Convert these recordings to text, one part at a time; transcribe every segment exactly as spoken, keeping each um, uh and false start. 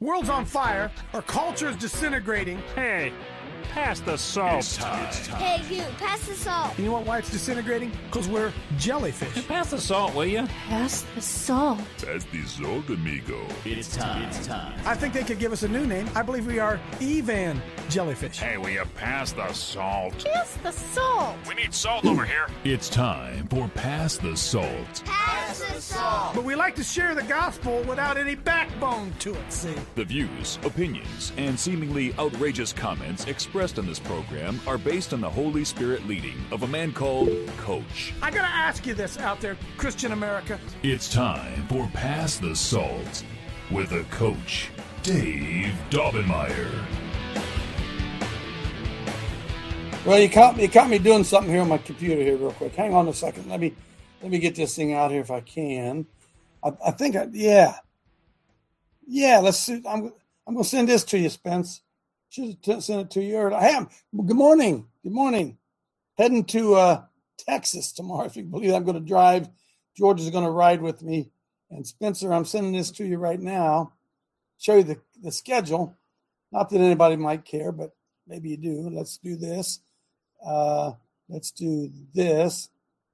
World's on fire. Our culture is disintegrating. Hey, pass the salt. It's time. It's time. Hey, you, pass the salt. You know what, why it's disintegrating? Because we're jellyfish. Pass the salt, will you? Pass the salt. Pass the salt, amigo. It's time. It's time. I think they could give us a new name. I believe we are Evan jellyfish. Hey, will you pass the salt? Pass the salt. We need salt over here. It's time for Pass the Salt. Pass the salt. But we like to share the gospel without any backbone to it, see? The views, opinions, and seemingly outrageous comments expressed on this program are based on the Holy Spirit leading of a man called Coach. I gotta ask you this out there, Christian America. It's time for Pass the Salt with a coach, Dave Daubenmire. Well, you caught me. You caught me doing something here on my computer here, real quick. Hang on a second. Let me let me get this thing out here if I can. I, I think, I, yeah, yeah. Let's see. I'm I'm gonna send this to you, Spence. Should have sent it to you. Or I am. Good morning. Good morning. Heading to uh, Texas tomorrow. If you can believe it, I'm going to drive. George is going to ride with me. And Spencer, I'm sending this to you right now. Show you the, the schedule. Not that anybody might care, but maybe you do. Let's do this. Uh, let's do this.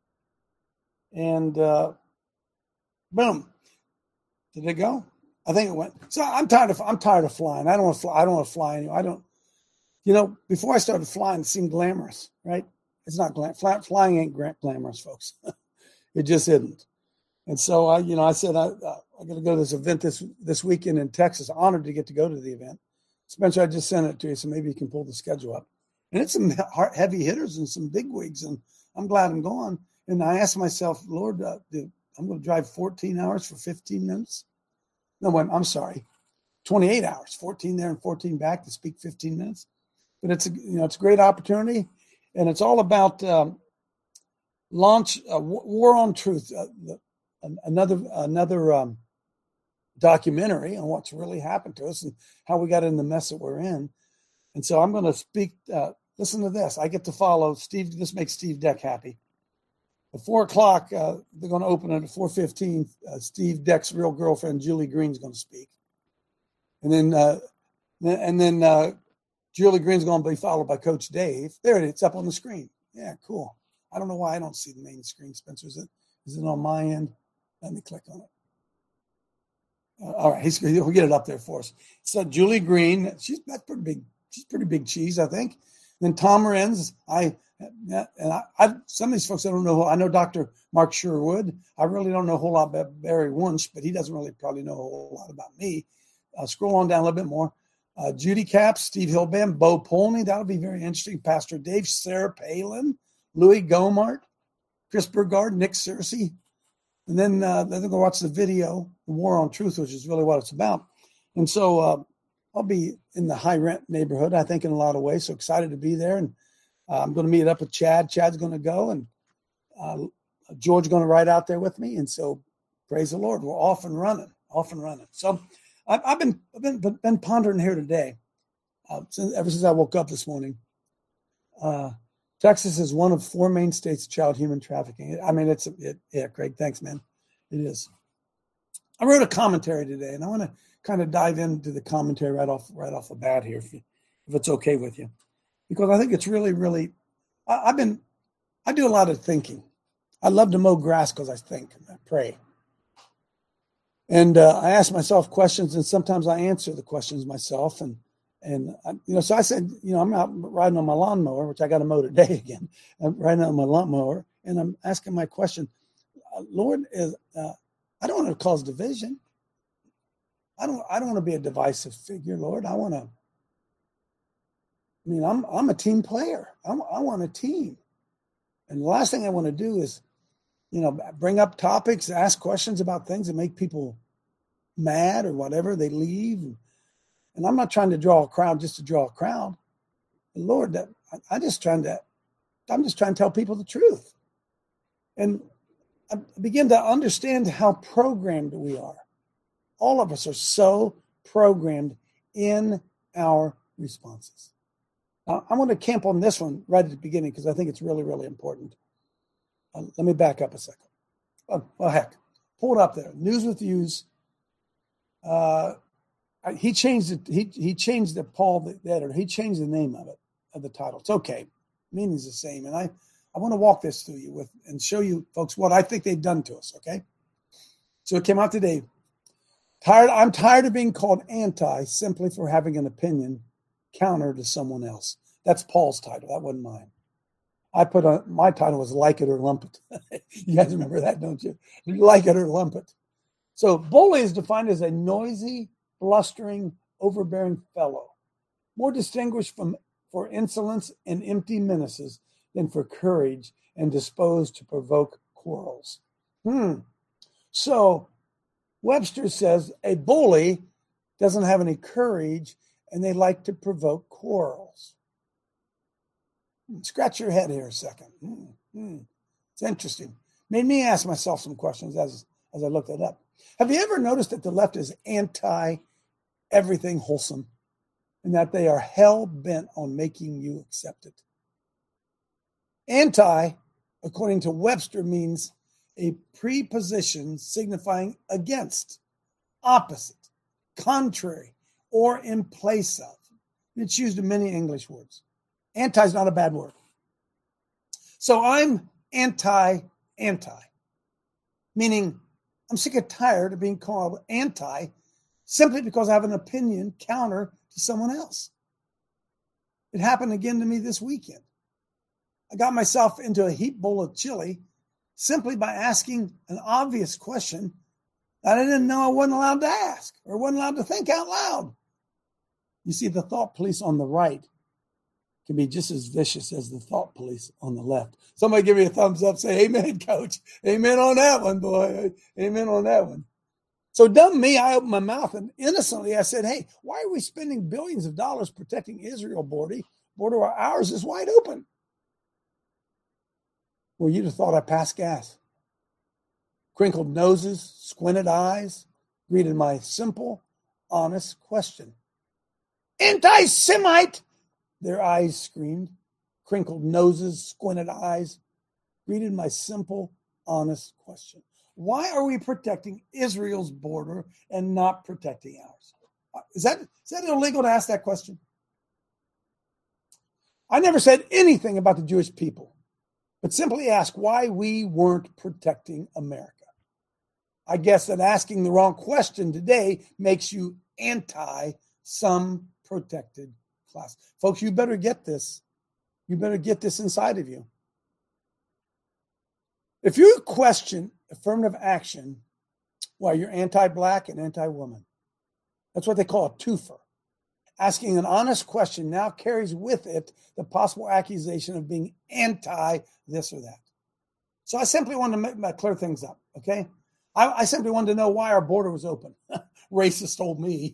And uh, boom. Did it go? I think it went. So I'm tired of I'm tired of flying. I don't want to fly. I don't want to fly anymore. I don't. You know, before I started flying, it seemed glamorous, right? It's not glam. Fly, flying ain't glamorous, folks. It just isn't. And so I, you know, I said I I got to go to this event this this weekend in Texas. Honored to get to go to the event. Spencer, I just sent it to you, so maybe you can pull the schedule up. And it's some heavy hitters and some big wigs, and I'm glad I'm going. And I asked myself, Lord, uh, dude, I'm going to drive fourteen hours for fifteen minutes. No, wait, I'm sorry, twenty-eight hours, fourteen there and fourteen back to speak fifteen minutes. But it's a, you know, it's a great opportunity, and it's all about um, launch uh, War on Truth, uh, the, another another um, documentary on what's really happened to us and how we got in the mess that we're in. And so I'm going to speak. Uh, listen to this. I get to follow Steve. This makes Steve Deck happy. At four o'clock, uh, they're going to open it at four fifteen. Uh, Steve Deck's real girlfriend, Julie Green's going to speak. And then, uh, and then uh, Julie Green's going to be followed by Coach Dave. There it is. It's up on the screen. Yeah, cool. I don't know why I don't see the main screen, Spencer. Is it, is it on my end? Let me click on it. Uh, all right, he's, he'll get it up there for us. So Julie Green, she's that's pretty big. She's pretty big cheese, I think. Then Tom Renz, I and I, I some of these folks I don't know. I know Doctor Mark Sherwood. I really don't know a whole lot about Barry Wunsch, but he doesn't really probably know a whole lot about me. Uh, scroll on down a little bit more. Uh, Judy Capps, Steve Hillbam, Bo Polney. That'll be very interesting. Pastor Dave, Sarah Palin, Louis Gomart, Chris Burgard, Nick Searcy. And then uh, then they're going to watch the video, The War on Truth, which is really what it's about. And so uh, I'll be in the high rent neighborhood, I think, in a lot of ways. So excited to be there. And uh, I'm going to meet up with Chad. Chad's going to go. And uh, George is going to ride out there with me. And so praise the Lord. We're off and running, off and running. So I've, I've, been, I've been been pondering here today, uh, since, ever since I woke up this morning. Uh, Texas is one of four main states of child human trafficking. I mean, it's, it, yeah, Craig, thanks, man. It is. I wrote a commentary today, and I want to kind of dive into the commentary right off right off the bat here, if, you, if it's okay with you, because I think it's really, really. I, I've been, I do a lot of thinking. I love to mow grass because I think, I pray, and uh, I ask myself questions, and sometimes I answer the questions myself, and and I, you know, so I said, you know, I'm out riding on my lawnmower, which I got to mow today again. I'm riding on my lawnmower, and I'm asking my question, Lord, is uh, I don't want to cause division. I don't. I don't want to be a divisive figure, Lord. I want to. I mean, I'm. I'm a team player. I'm, I want a team, and the last thing I want to do is, you know, bring up topics, ask questions about things that make people mad or whatever. They leave, and, and I'm not trying to draw a crowd just to draw a crowd. And Lord, that I, I just trying to. I'm just trying to tell people the truth, and I begin to understand how programmed we are. All of us are so programmed in our responses. Now, I want to camp on this one right at the beginning because I think it's really, really important. Uh, let me back up a second. Oh, well, heck, pull it up there. News with Views. Uh, he changed it. He he changed the Paul the, the editor. He changed the name of it of the title. It's okay. Meaning's the same, and I I want to walk this through you with and show you folks what I think they've done to us. Okay, so it came out today. Tired. I'm tired of being called anti simply for having an opinion counter to someone else. That's Paul's title. That wasn't mine. I put on my title was Like It or Lump It. You guys remember that, don't you? Like it or lump it. So bully is defined as a noisy, blustering, overbearing fellow, more distinguished from for insolence and empty menaces than for courage and disposed to provoke quarrels. Hmm. So Webster says a bully doesn't have any courage and they like to provoke quarrels. Scratch your head here a second. Hmm. Hmm. It's interesting. Made me ask myself some questions as, as I looked it up. Have you ever noticed that the left is anti-everything wholesome and that they are hell-bent on making you accept it? Anti, according to Webster, means a preposition signifying against, opposite, contrary, or in place of. It's used in many English words. Anti is not a bad word. So I'm anti-anti, meaning I'm sick and tired of being called anti simply because I have an opinion counter to someone else. It happened again to me this weekend. I got myself into a heap bowl of chili simply by asking an obvious question that I didn't know I wasn't allowed to ask or wasn't allowed to think out loud. You see, the thought police on the right can be just as vicious as the thought police on the left. Somebody give me a thumbs up, say, amen, coach. Amen on that one, boy. Amen on that one. So dumb me, I opened my mouth and innocently I said, hey, why are we spending billions of dollars protecting Israel border? Border ours is wide open. Well, you'd have thought I passed gas. Crinkled noses, squinted eyes, greeted my simple, honest question. Anti-Semite! Their eyes screamed. Crinkled noses, squinted eyes, greeted my simple, honest question. Why are we protecting Israel's border and not protecting ours? Is that, is that illegal to ask that question? I never said anything about the Jewish people, but simply asked why we weren't protecting America. I guess that asking the wrong question today makes you anti some protected class. Folks, you better get this. You better get this inside of you. If you question affirmative action, well, you're anti-black and anti-woman. That's what they call a twofer. Asking an honest question now carries with it the possible accusation of being anti this or that. So I simply wanted to make, make, clear things up, okay? I, I simply wanted to know why our border was open. Racist told me.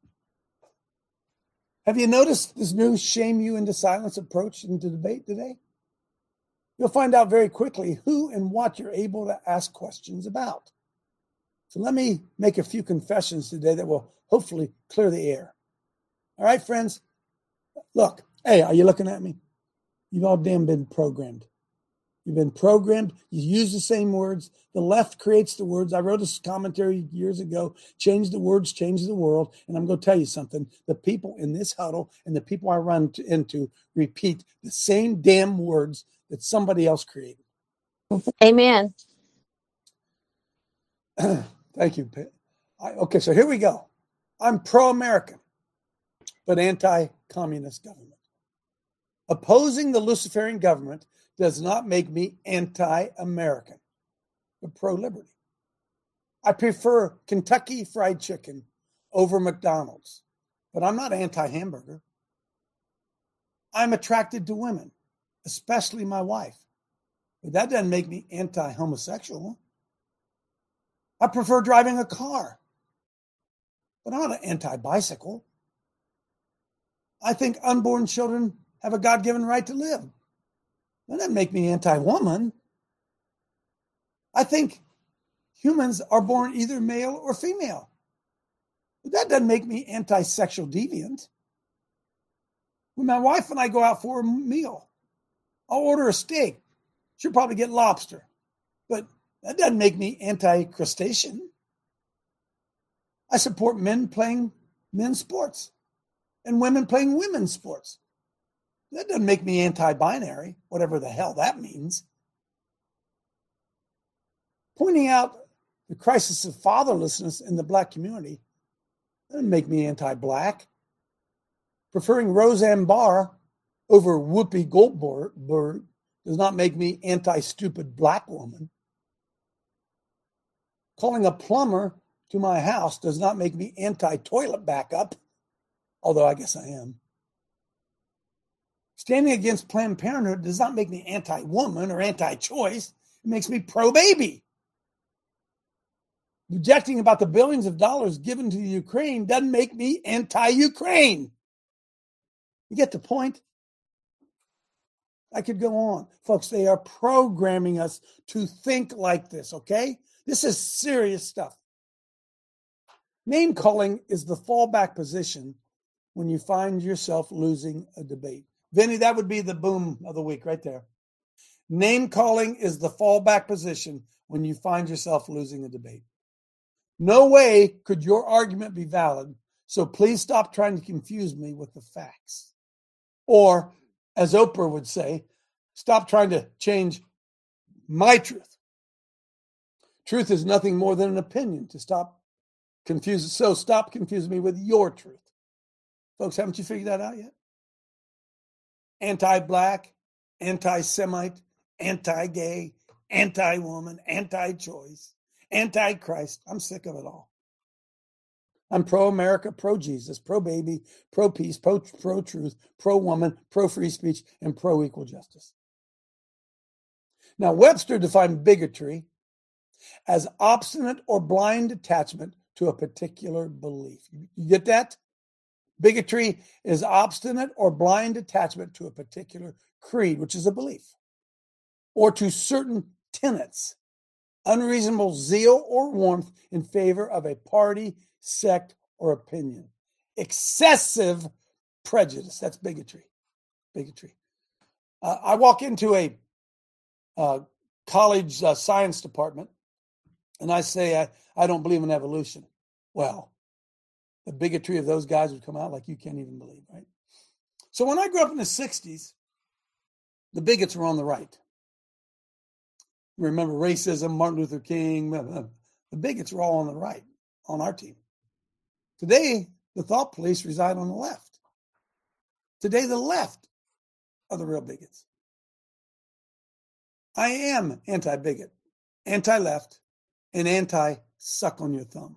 Have you noticed this new shame you into silence approach into debate today? You'll find out very quickly who and what you're able to ask questions about. So let me make a few confessions today that will hopefully clear the air. All right, friends? Look, hey, are you looking at me? You've all damn been programmed. You've been programmed. You use the same words. The left creates the words. I wrote a commentary years ago, change the words, change the world. And I'm going to tell you something. The people in this huddle and the people I run to, into repeat the same damn words that somebody else created. Amen. Thank you. I, okay, so here we go. I'm pro-American, but anti-communist government. Opposing the Luciferian government does not make me anti-American, but pro-liberty. I prefer Kentucky Fried Chicken over McDonald's, but I'm not anti-hamburger. I'm attracted to women, especially my wife, but that doesn't make me anti-homosexual. I prefer driving a car, but I'm not an anti-bicycle. I think unborn children have a God-given right to live. That doesn't make me anti-woman. I think humans are born either male or female. But that doesn't make me anti-sexual deviant. When my wife and I go out for a meal, I'll order a steak. She'll probably get lobster. But that doesn't make me anti-crustacean. I support men playing men's sports and women playing women's sports. That doesn't make me anti-binary, whatever the hell that means. Pointing out the crisis of fatherlessness in the black community doesn't make me anti-black. Preferring Roseanne Barr over Whoopi Goldberg does not make me anti-stupid black woman. Calling a plumber to my house does not make me anti-toilet backup, although I guess I am. Standing against Planned Parenthood does not make me anti-woman or anti-choice. It makes me pro-baby. Objecting about the billions of dollars given to the Ukraine doesn't make me anti-Ukraine. You get the point? I could go on. Folks, they are programming us to think like this, okay? This is serious stuff. Name calling is the fallback position when you find yourself losing a debate. Vinny, that would be the boom of the week right there. Name calling is the fallback position when you find yourself losing a debate. No way could your argument be valid, so please stop trying to confuse me with the facts. Or, as Oprah would say, stop trying to change my truth. Truth is nothing more than an opinion to stop confusing. So stop confusing me with your truth. Folks, haven't you figured that out yet? Anti-black, anti-Semite, anti-gay, anti-woman, anti-choice, anti-Christ. I'm sick of it all. I'm pro-America, pro-Jesus, pro-baby, pro-peace, pro- pro-truth, pro-woman, pro-free speech, and pro-equal justice. Now, Webster defined bigotry as obstinate or blind attachment to a particular belief. You get that? Bigotry is obstinate or blind attachment to a particular creed, which is a belief, or to certain tenets, unreasonable zeal or warmth in favor of a party, sect, or opinion. Excessive prejudice. That's bigotry. Bigotry. Uh, I walk into a uh, college uh, science department and I say, I, I don't believe in evolution. Well, the bigotry of those guys would come out like you can't even believe, right? So when I grew up in the sixties, the bigots were on the right. Remember racism, Martin Luther King, the bigots were all on the right, on our team. Today, the thought police reside on the left. Today, the left are the real bigots. I am anti-bigot, anti-left, and anti-suck on your thumb.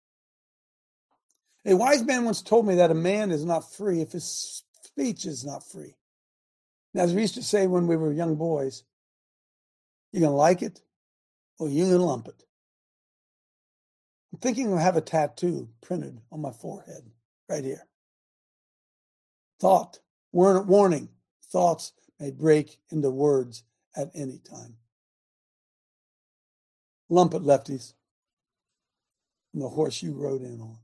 A wise man once told me that a man is not free if his speech is not free. Now, as we used to say when we were young boys, you're going to like it or you're going to lump it. I'm thinking of have a tattoo printed on my forehead right here. Thought, warning, thoughts may break into words at any time. Lump it, lefties, and the horse you rode in on.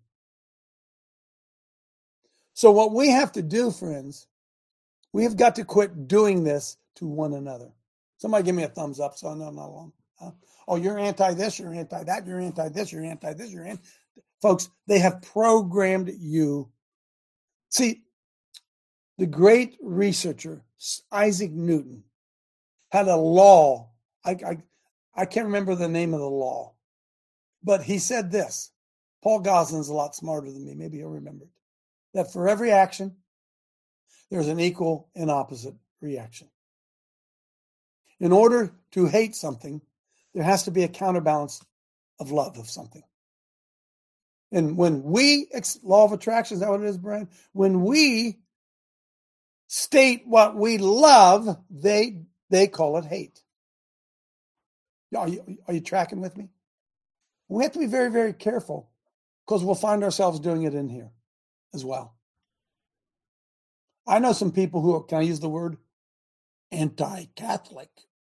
So what we have to do, friends, we have got to quit doing this to one another. Somebody give me a thumbs up so I know I'm not alone. Huh? Oh, you're anti-this, you're anti-that, you're anti-this, you're anti-this, you're anti... Folks, they have programmed you. See, the great researcher, Isaac Newton, had a law. I, I, I can't remember the name of the law, but he said this. Paul Goslin's a lot smarter than me. Maybe he'll remember it. That for every action, there's an equal and opposite reaction. In order to hate something, there has to be a counterbalance of love of something. And when we, law of attraction, is that what it is, Brian? When we state what we love, they they call it hate. Are you, are you tracking with me? We have to be very, very careful because we'll find ourselves doing it in here as well. I know some people who are, can I use the word, anti-Catholic.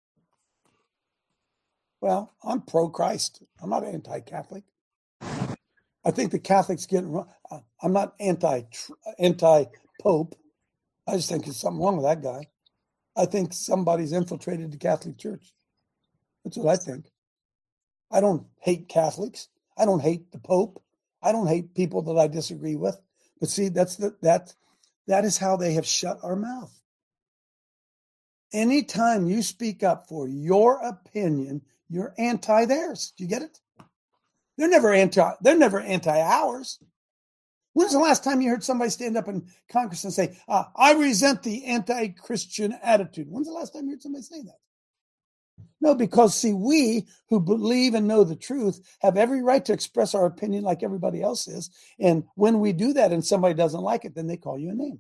Well, I'm pro-Christ. I'm not anti-Catholic. I think the Catholics get wrong. I'm not anti anti-Pope. I just think there's something wrong with that guy. I think somebody's infiltrated the Catholic Church. That's what I think. I don't hate Catholics. I don't hate the Pope. I don't hate people that I disagree with. But see, that's the that that is how they have shut our mouth. Anytime you speak up for your opinion, you're anti theirs. Do you get it? They're never anti, they're never anti ours. When's the last time you heard somebody stand up in Congress and say, ah, I resent the anti-Christian attitude? When's the last time you heard somebody say that? No, because see, we who believe and know the truth have every right to express our opinion like everybody else is. And when we do that and somebody doesn't like it, then they call you a name.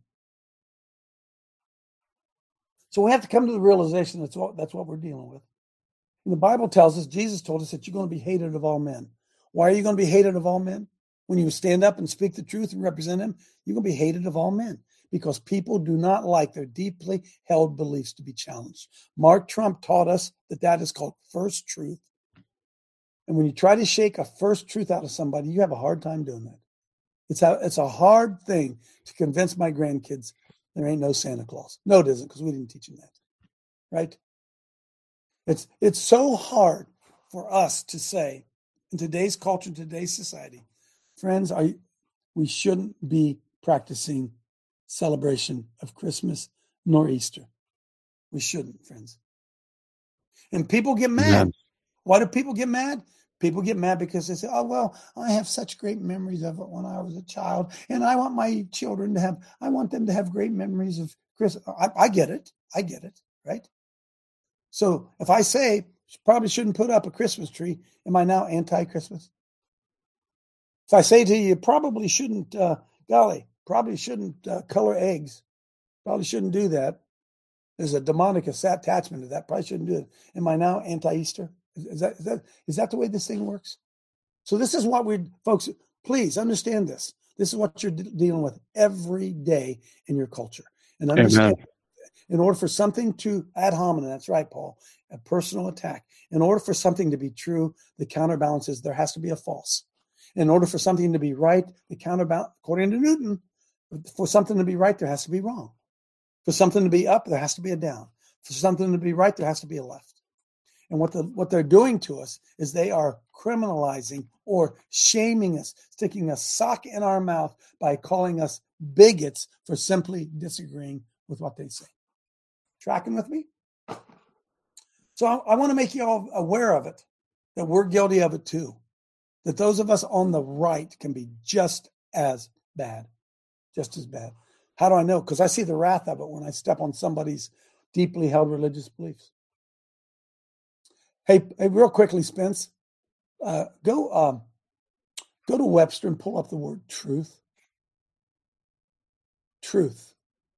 So we have to come to the realization that's what, that's what we're dealing with. And the Bible tells us, Jesus told us that you're going to be hated of all men. Why are you going to be hated of all men? When you stand up and speak the truth and represent him, you're going to be hated of all men because people do not like their deeply held beliefs to be challenged. Mark Trump taught us that that is called first truth. And when you try to shake a first truth out of somebody, you have a hard time doing that. It's a, it's a hard thing to convince my grandkids there ain't no Santa Claus. No, it isn't, because we didn't teach them that. Right? It's, it's so hard for us to say in today's culture, in today's society, friends, are, we shouldn't be practicing celebration of Christmas nor Easter. We shouldn't, friends. And people get mad. Yeah. Why do people get mad? People get mad because they say, oh, well, I have such great memories of it when I was a child, and I want my children to have, I want them to have great memories of Christmas. I, I get it. I get it, right? So if I say, you probably shouldn't put up a Christmas tree, am I now anti-Christmas? If I say to you, you probably shouldn't, uh, golly, probably shouldn't uh, color eggs, probably shouldn't do that. There's a demonic attachment to that. Probably shouldn't do it. Am I now anti-Easter? Is, is that is that is that the way this thing works? So this is what we, folks, please understand this. This is what you're de- dealing with every day in your culture. And understand, Amen. In order for something to ad hominem, that's right, Paul, a personal attack. In order for something to be true, the counterbalance is there has to be a false. In order for something to be right, the counterbalance, according to Newton, for something to be right, there has to be wrong. For something to be up, there has to be a down. For something to be right, there has to be a left. And what the what they're doing to us is they are criminalizing or shaming us, sticking a sock in our mouth by calling us bigots for simply disagreeing with what they say. Tracking with me? So I, I want to make you all aware of it, that we're guilty of it too. That those of us on the right can be just as bad, just as bad. How do I know? Because I see the wrath of it when I step on somebody's deeply held religious beliefs. Hey, hey real quickly, Spence, uh, go um, go to Webster and pull up the word truth. Truth.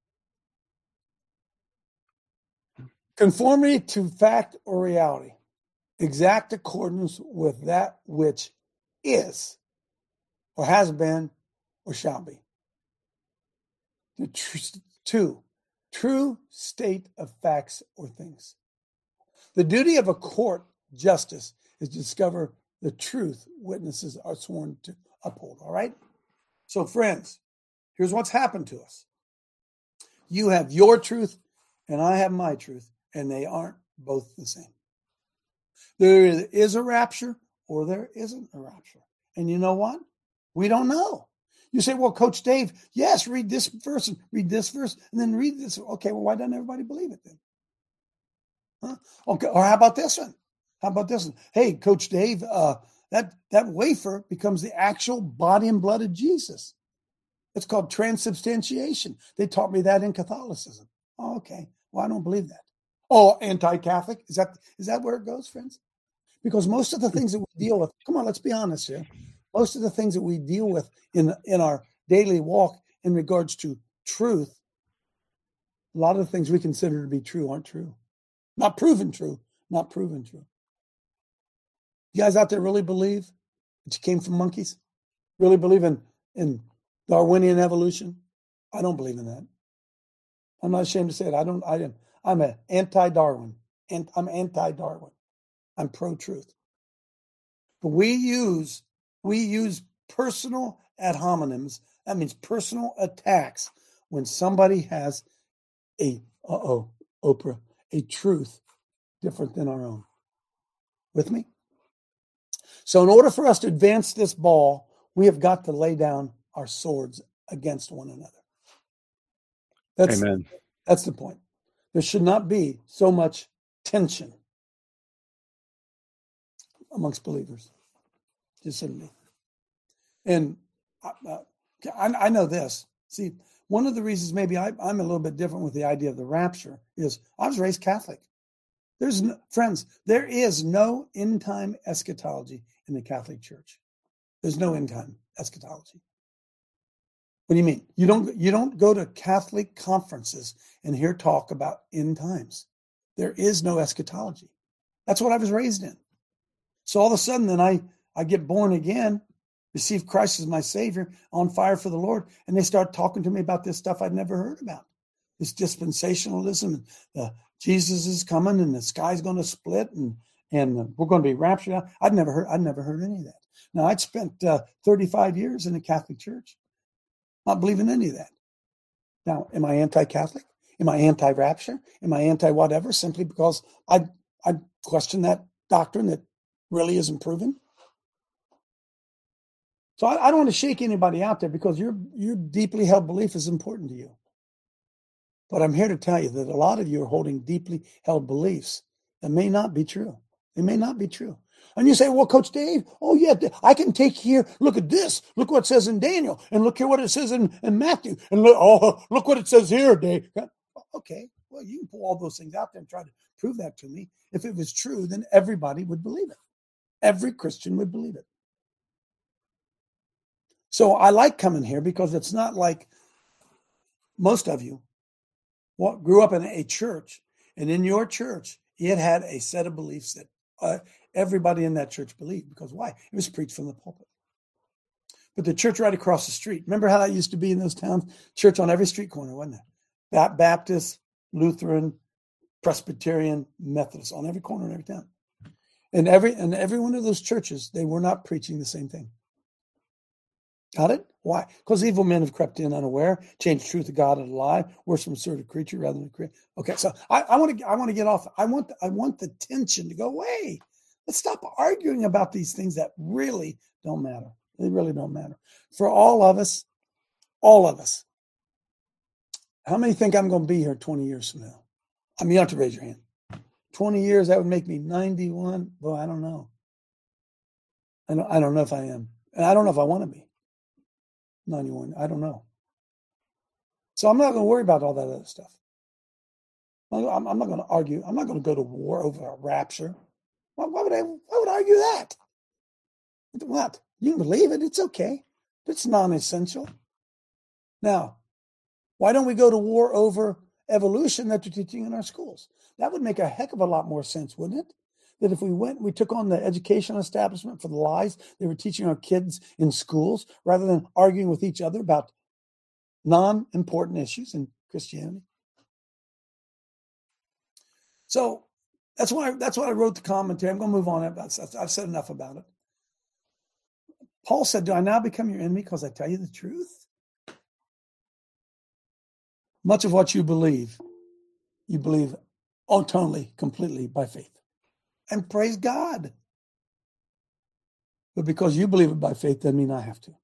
Conformity to fact or reality. Exact accordance with that which is, or has been, or shall be. The tr- two, true state of facts or things. The duty of a court justice is to discover the truth witnesses are sworn to uphold, all right? So, friends, here's what's happened to us. You have your truth, and I have my truth, and they aren't both the same. There is a rapture, or there isn't a rapture. And you know what? We don't know. You say, well, Coach Dave, yes, read this verse and read this verse and then read this. Okay, well, why doesn't everybody believe it then? Huh? Okay, or how about this one? How about this one? Hey, Coach Dave, uh, that, that wafer becomes the actual body and blood of Jesus. It's called transubstantiation. They taught me that in Catholicism. Oh, okay. Well, I don't believe that. Oh, anti-Catholic? Is that is that where it goes, friends? Because most of the things that we deal with, come on, let's be honest here. Most of the things that we deal with in, in our daily walk in regards to truth, a lot of the things we consider to be true aren't true. Not proven true, not proven true. You guys out there really believe that you came from monkeys? Really believe in, in Darwinian evolution? I don't believe in that. I'm not ashamed to say it. I don't, I am, I'm an anti-Darwin. And I'm anti-Darwin. I'm pro-truth. But we use we use personal ad hominems. That means personal attacks when somebody has a uh-oh, Oprah, a truth different than our own. With me? So in order for us to advance this ball, we have got to lay down our swords against one another. That's, Amen. That's the point. There should not be so much tension amongst believers. Just shouldn't be. And uh, I, I know this. See, one of the reasons maybe I, I'm a little bit different with the idea of the rapture is I was raised Catholic. There's no, friends, there is no end time eschatology in the Catholic Church. There's no end time eschatology. What do you mean? You don't you don't go to Catholic conferences and hear talk about end times. There is no eschatology. That's what I was raised in. So all of a sudden then I, I get born again, receive Christ as my Savior, on fire for the Lord, and they start talking to me about this stuff I'd never heard about. This dispensationalism, uh, Jesus is coming and the sky's going to split and and we're going to be raptured out. I'd never heard I'd never heard any of that. Now I'd spent uh, thirty-five years in the Catholic Church, not believing any of that. Now, am I anti-Catholic? Am I anti-rapture? Am I anti-whatever? Simply because I I question that doctrine that really isn't proven. So I, I don't want to shake anybody out there because your your deeply held belief is important to you. But I'm here to tell you that a lot of you are holding deeply held beliefs that may not be true. They may not be true. And you say, well, Coach Dave, oh, yeah, I can take here, look at this. Look what it says in Daniel. And look here what it says in, in Matthew. And look, oh, look what it says here, Dave. Okay, well, you can pull all those things out there and try to prove that to me. If it was true, then everybody would believe it. Every Christian would believe it. So I like coming here because it's not like most of you grew up in a church, and in your church, it had a set of beliefs that uh, everybody in that church believed. Because why? It was preached from the pulpit. But the church right across the street, remember how that used to be in those towns? Church on every street corner, wasn't there? Baptist, Lutheran, Presbyterian, Methodist, on every corner in every town. And every and every one of those churches, they were not preaching the same thing. Got it? Why? Because evil men have crept in unaware, changed the truth of God into a lie, worship some sort of creature rather than a creator. Okay, so I, I want to I want to get off. I want the, I want the tension to go away. Let's stop arguing about these things that really don't matter. They really don't matter. For all of us, all of us. How many think I'm going to be here twenty years from now? I mean, you have to raise your hand. twenty years, that would make me ninety-one. Well, I don't know. I don't, I don't know if I am. And I don't know if I want to be ninety-one. I don't know. So I'm not going to worry about all that other stuff. I'm, I'm not going to argue. I'm not going to go to war over a rapture. Why, why would I, why would I argue that? What? You can believe it. It's okay. It's non-essential. Now, why don't we go to war over evolution that they're teaching in our schools? That would make a heck of a lot more sense, wouldn't it? That if we went, we took on the educational establishment for the lies they were teaching our kids in schools, rather than arguing with each other about non-important issues in Christianity. So that's why that's why I wrote the commentary. I'm going to move on. I've said enough about it. Paul said, "Do I now become your enemy because I tell you the truth?" Much of what you believe, you believe totally, completely by faith. And praise God. But because you believe it by faith doesn't mean I have to.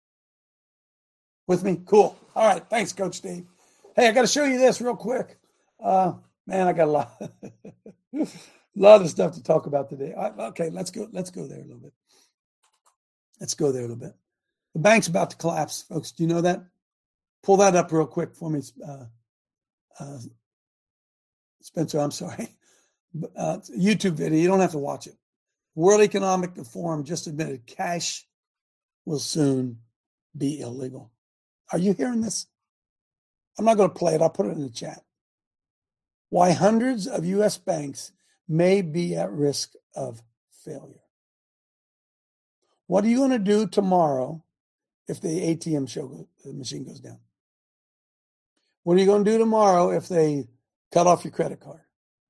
With me? Cool. All right. Thanks, Coach Steve. Hey, I got to show you this real quick. Uh, man, I got a lot, a lot of stuff to talk about today. I, okay, let's go. Let's go there a little bit. Let's go there a little bit. The bank's about to collapse, folks. Do you know that? Pull that up real quick for me, uh, uh, Spencer. I'm sorry. Uh, YouTube video. You don't have to watch it. World Economic Forum just admitted cash will soon be illegal. Are you hearing this? I'm not going to play it. I'll put it in the chat. Why hundreds of U S banks may be at risk of failure. What are you going to do tomorrow if the A T M show the machine goes down? What are you going to do tomorrow if they cut off your credit card?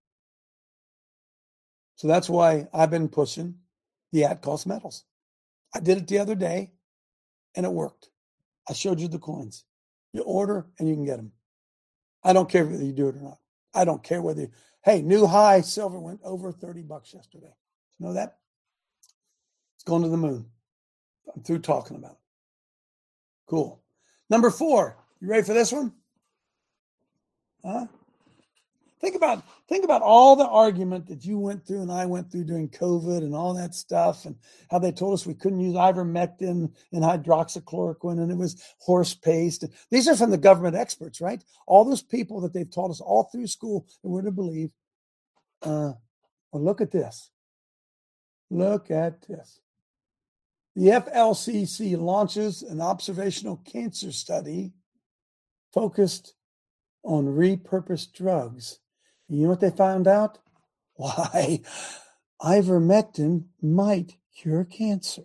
So that's why I've been pushing the at-cost metals. I did it the other day, and it worked. I showed you the coins. You order, and you can get them. I don't care whether you do it or not. I don't care whether you, hey, new high, silver went over thirty bucks yesterday. You know that? It's going to the moon. I'm through talking about it. Cool. Number four. You ready for this one? Huh? Think about think about all the argument that you went through and I went through during COVID and all that stuff, and how they told us we couldn't use ivermectin and hydroxychloroquine, and it was horse paste. These are from the government experts, right? All those people that they've taught us all through school that we're to believe. Uh, well, look at this. Look at this. The F L C C launches an observational cancer study focused on repurposed drugs. You know what they found out? Why, ivermectin might cure cancer.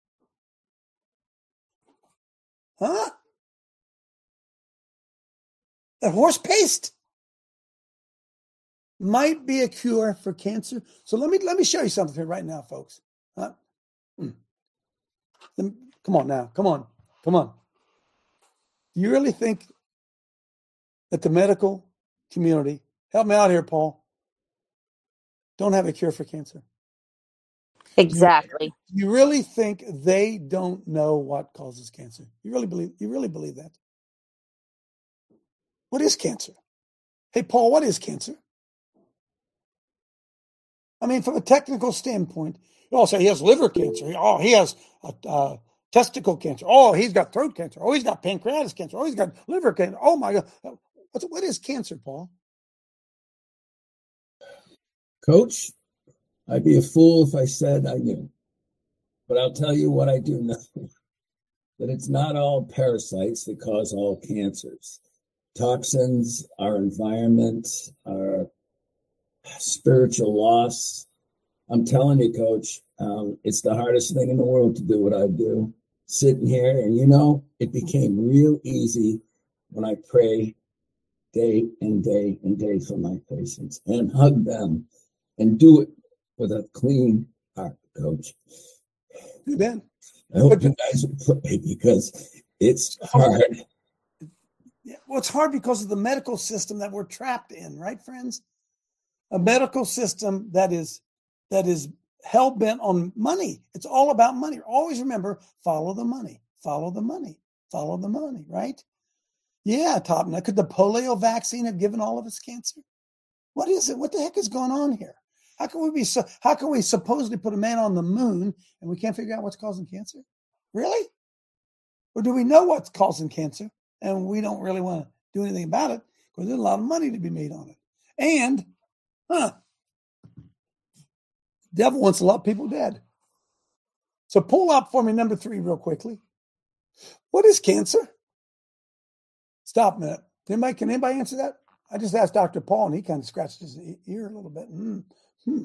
Huh? That horse paste might be a cure for cancer. So let me let me show you something here right now, folks. Huh? Hmm. Come on now. Come on. Come on. Do you really think that the medical community, help me out here, Paul, don't have a cure for cancer? Exactly. You, you really think they don't know what causes cancer? You really believe you really believe that? What is cancer? Hey, Paul, what is cancer? I mean, from a technical standpoint, you all say he has liver cancer. Oh, he has a, uh, testicle cancer. Oh, he's got throat cancer. Oh, he's got pancreatic cancer. Oh, he's got liver cancer. Oh, my God. What's, what is cancer, Paul? Coach, I'd be a fool if I said I knew. But I'll tell you what I do know. That it's not all parasites that cause all cancers. Toxins, our environment, our spiritual loss. I'm telling you, Coach, um, it's the hardest thing in the world to do what I do. Sitting here, and you know, it became real easy when I pray day and day and day for my patients and hug them and do it with a clean heart, Coach. Amen. I hope but, you guys will pray because it's hard. Yeah, well, it's hard because of the medical system that we're trapped in, right, friends? A medical system that is that is hell-bent on money. It's all about money. Always remember, follow the money, follow the money, follow the money, right? Yeah, Top. Now, could the polio vaccine have given all of us cancer? What is it? What the heck is going on here? How can we be so, how can we supposedly put a man on the moon and we can't figure out what's causing cancer? Really? Or do we know what's causing cancer and we don't really want to do anything about it because there's a lot of money to be made on it? And, huh, the devil wants a lot of people dead. So pull up for me number three real quickly. What is cancer? Stop a minute. Anybody, can anybody answer that? I just asked Doctor Paul, and he kind of scratched his ear a little bit. Mm. Hmm.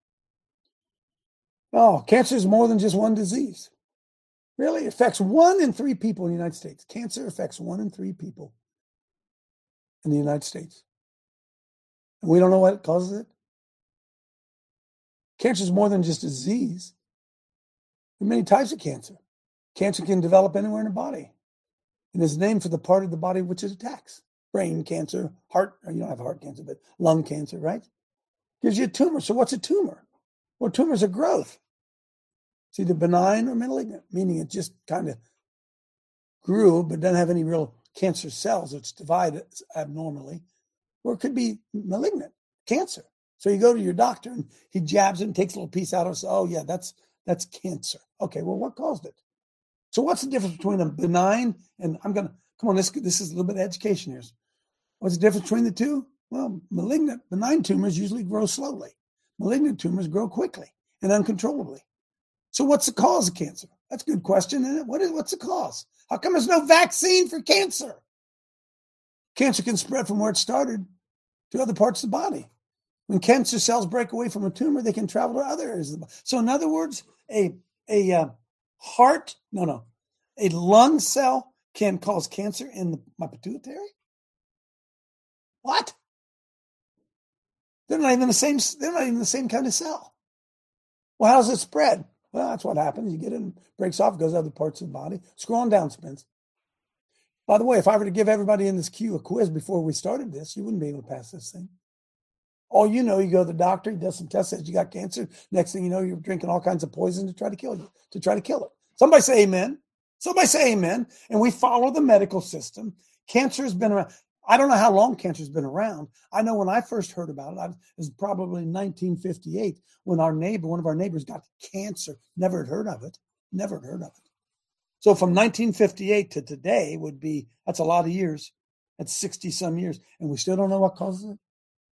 Oh, cancer is more than just one disease. Really? It affects one in three people in the United States. Cancer affects one in three people in the United States. And we don't know what causes it. Cancer is more than just a disease. There are many types of cancer. Cancer can develop anywhere in the body. And is named for the part of the body which it attacks. Brain cancer, heart, you don't have heart cancer, but lung cancer, right? Gives you a tumor. So what's a tumor? Well, tumor's a growth. It's either benign or malignant, meaning it just kind of grew but doesn't have any real cancer cells. It's divided abnormally. Or it could be malignant, cancer. So you go to your doctor and he jabs it and takes a little piece out of it. Oh, yeah, that's that's cancer. Okay, well, what caused it? So what's the difference between a benign and I'm going to, come on, this, this is a little bit of education here. What's the difference between the two? Well, malignant, benign tumors usually grow slowly. Malignant tumors grow quickly and uncontrollably. So what's the cause of cancer? That's a good question, isn't it? What is, what's the cause? How come there's no vaccine for cancer? Cancer can spread from where it started to other parts of the body. When cancer cells break away from a tumor, they can travel to other areas of the body. So in other words, a, a uh, heart, no, no, a lung cell can cause cancer in the, my pituitary? What? They're not even the same, they're not even the same kind of cell. Well, how does it spread? Well, that's what happens. You get it and breaks off, goes to other parts of the body. Scroll on down, Spence. By the way, if I were to give everybody in this queue a quiz before we started this, you wouldn't be able to pass this thing. All you know, you go to the doctor, he does some tests, says you got cancer. Next thing you know, you're drinking all kinds of poison to try to kill you, to try to kill it. Somebody say amen. Somebody say amen. And we follow the medical system. Cancer has been around. I don't know how long cancer's been around. I know when I first heard about it, I, it was probably nineteen fifty-eight when our neighbor, one of our neighbors got cancer. Never had heard of it. Never had heard of it. So from nineteen fifty-eight to today would be, that's a lot of years. That's sixty some years. And we still don't know what causes it.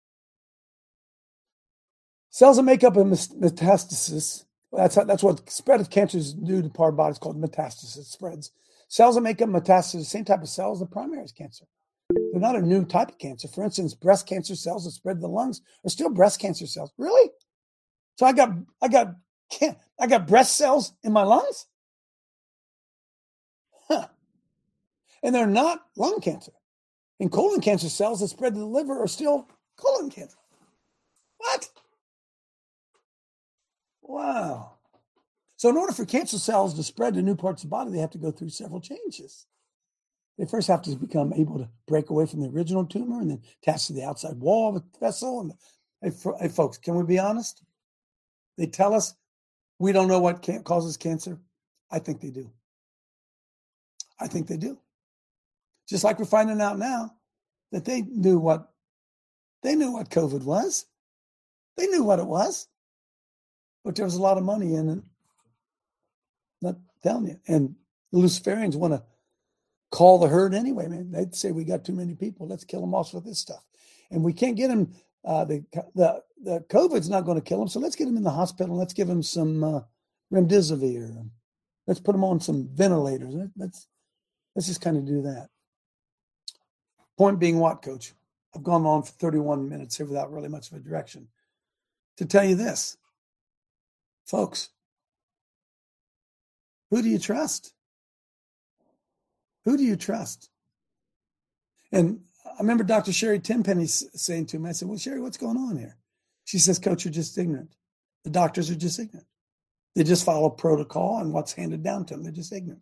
Cells that make up a metastasis, that's, how, that's what spread of cancers do to part of the body. It's called metastasis. It spreads. Cells that make up metastasis, same type of cells, the primary is cancer. They're not a new type of cancer. For instance, breast cancer cells that spread to the lungs are still breast cancer cells. Really? So I got, I got, I got breast cells in my lungs? Huh. And they're not lung cancer. And colon cancer cells that spread to the liver are still colon cancer. What? Wow. So in order for cancer cells to spread to new parts of the body, they have to go through several changes. They first have to become able to break away from the original tumor and then attach to the outside wall of the vessel. And hey, for, hey folks, can we be honest? They tell us we don't know what can, causes cancer. I think they do. I think they do. Just like we're finding out now that they knew what they knew what COVID was. They knew what it was. But there was a lot of money in it. Not telling you. And the Luciferians want to call the herd anyway, man. They'd say we got too many people. Let's kill them off with this stuff. And we can't get them. Uh, the the the COVID's not going to kill them. So let's get them in the hospital. Let's give them some uh, remdesivir. Let's put them on some ventilators. Let's let's just kind of do that. Point being what, Coach? I've gone on for thirty-one minutes here without really much of a direction. To tell you this, folks, who do you trust? Who do you trust? And I remember Doctor Sherry Tenpenny saying to me, I said, well, Sherry, what's going on here? She says, Coach, you're just ignorant. The doctors are just ignorant. They just follow protocol and what's handed down to them. They're just ignorant.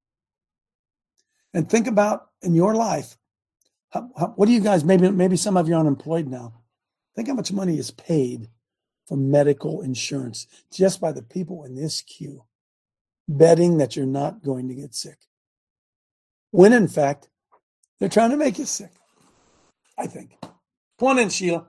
And think about in your life, how, how, what do you guys, maybe, maybe some of you are unemployed now. Think how much money is paid for medical insurance just by the people in this queue, betting that you're not going to get sick. When in fact, they're trying to make you sick, I think. Come on in, Sheila.